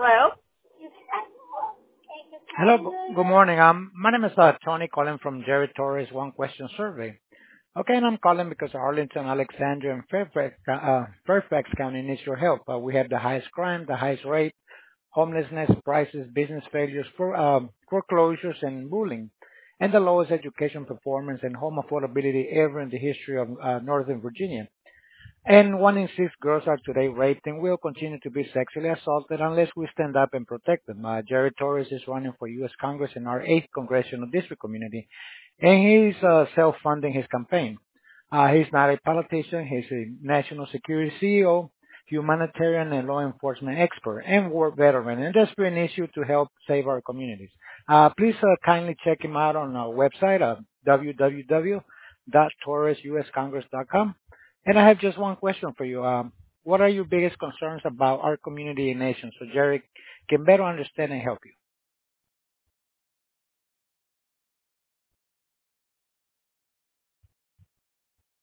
Hello? Hello, good morning. My name is Tony calling from Jerry Torres One Question Survey. Okay, and I'm calling because Arlington, Alexandria, and Fairfax County needs your help. We have the highest crime, the highest rate, homelessness, prices, business failures, foreclosures, and bullying, and the lowest education performance and home affordability ever in the history of Northern Virginia. And 1 in 6 girls are today raped and will continue to be sexually assaulted unless we stand up and protect them. Jerry Torres is running for U.S. Congress in our 8th Congressional District community, and he's self-funding his campaign. He's not a politician. He's a national security CEO, humanitarian and law enforcement expert, and war veteran, and desperate an issue to help save our communities. Please kindly check him out on our website, www.torresuscongress.com. And I have just one question for you. What are your biggest concerns about our community and nation so Jerry can better understand and help you?